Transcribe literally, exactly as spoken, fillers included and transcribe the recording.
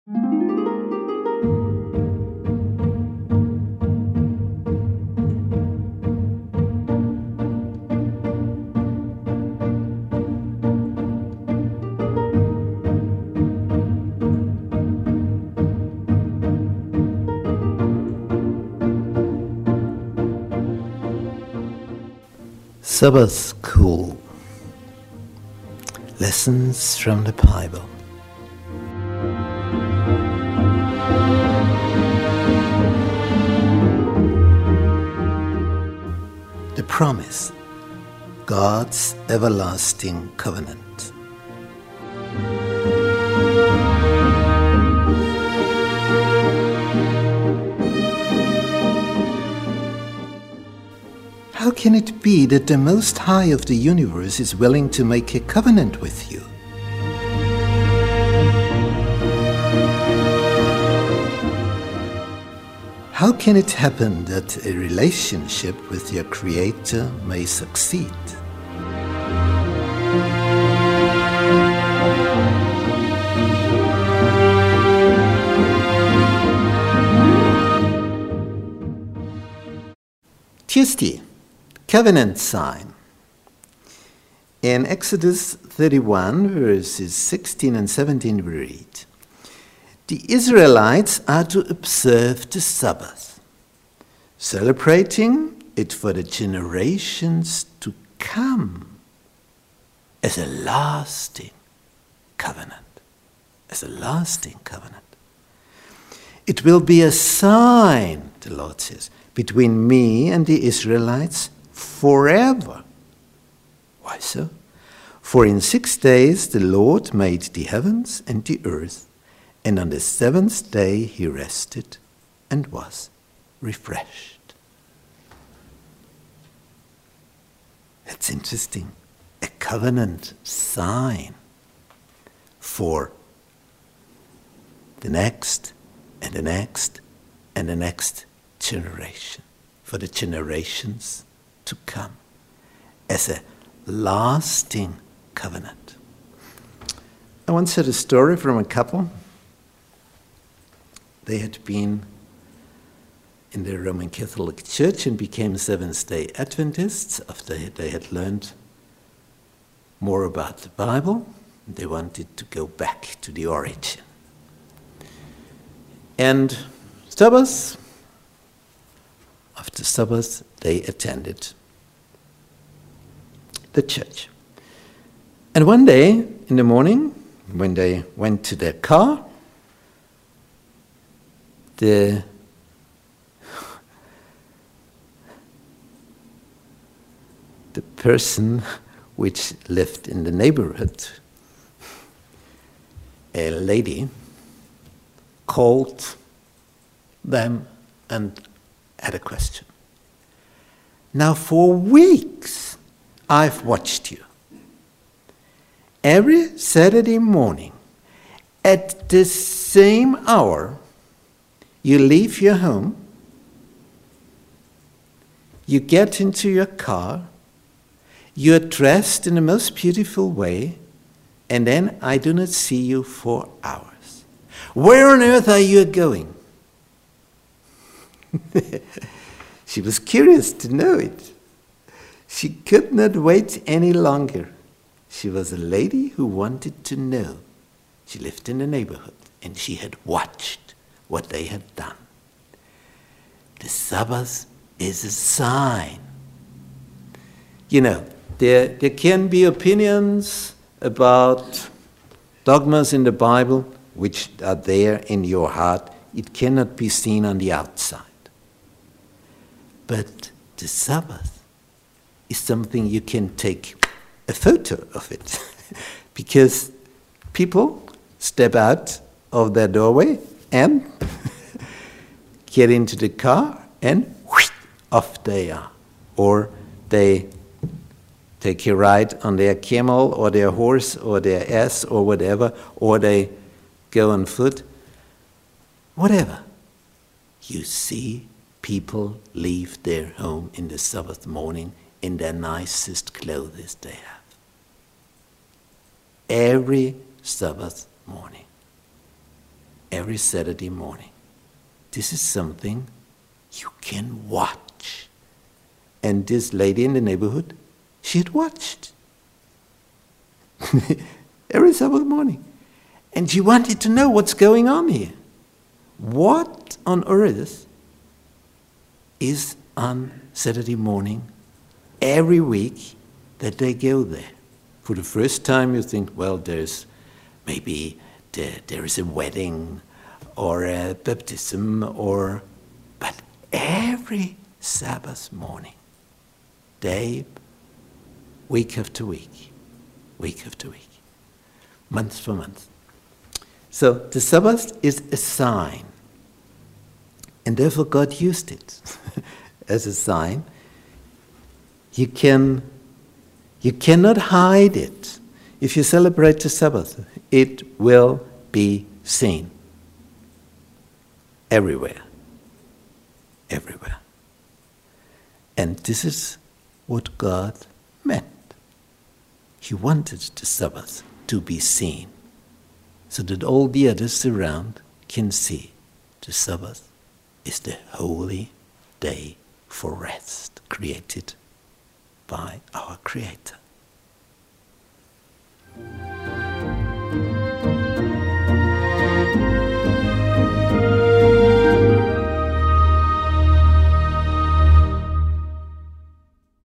Sabbath School. Lessons from the Bible. The promise, God's everlasting covenant. How can it be that the Most High of the universe is willing to make a covenant with you? How can it happen that a relationship with your Creator may succeed? Tuesday. Covenant sign. In Exodus thirty-one, verses sixteen and seventeen, we read, "The Israelites are to observe the Sabbath, celebrating it for the generations to come as a lasting covenant." As a lasting covenant. "It will be a sign," the Lord says, "between me and the Israelites forever." Why so? "For in six days the Lord made the heavens and the earth, and on the seventh day he rested and was refreshed." That's interesting. A covenant sign for the next and the next and the next generation, for the generations to come, as a lasting covenant. I once heard a story from a couple. They had been in the Roman Catholic Church and became Seventh-day Adventists after they had learned more about the Bible. They wanted to go back to the origin. And Sabbath, after Sabbath, they attended the church. And one day in the morning, when they went to their car, the the person which lived in the neighborhood, a lady, called them and had a question. "Now for weeks I've watched you. Every Saturday morning at the same hour you leave your home, you get into your car, you're dressed in the most beautiful way, and then I do not see you for hours. Where on earth are you going?" She was curious to know it. She could not wait any longer. She was a lady who wanted to know. She lived in the neighborhood and she had watched what they had done. The Sabbath is a sign. You know, there, there can be opinions about dogmas in the Bible which are there in your heart. It cannot be seen on the outside. But the Sabbath is something you can take a photo of it. Because people step out of their doorway and get into the car and whoosh, off they are. Or they take a ride on their camel or their horse or their ass or whatever, or they go on foot. Whatever. You see people leave their home in the Sabbath morning in their nicest clothes they have. Every Sabbath morning. every Saturday morning. This is something you can watch. And this lady in the neighborhood, she had watched every Sabbath morning. And she wanted to know what's going on here. What on earth is on Saturday morning every week that they go there? For the first time you think, well, there's maybe there, there is a wedding or a baptism, or but every Sabbath morning, day, week after week, week after week, month for month. So the Sabbath is a sign, and therefore God used it as a sign. You can, you cannot hide it. If you celebrate the Sabbath, it will be seen everywhere, everywhere. And this is what God meant. He wanted the Sabbath to be seen, so that all the others around can see the Sabbath is the holy day for rest created by our Creator.